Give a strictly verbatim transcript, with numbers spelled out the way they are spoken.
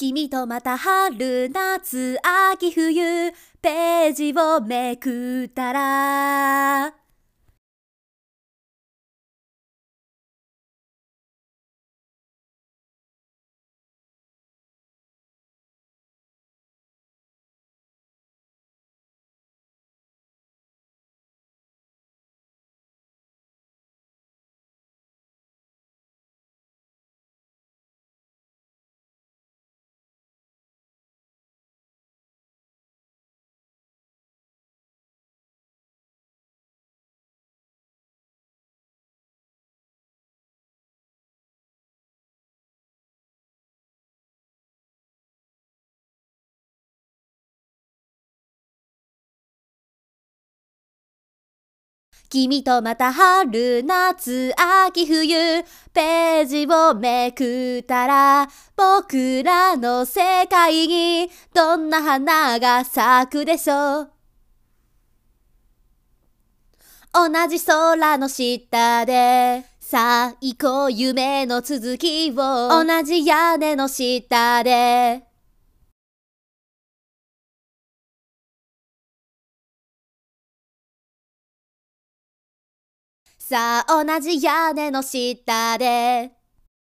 君とまた春夏秋冬ページをめくったら君とまた春夏秋冬ページをめくったら僕らの世界にどんな花が咲くでしょう。同じ空の下でさあ行こう夢の続きを同じ屋根の下でさあ同じ屋根の下で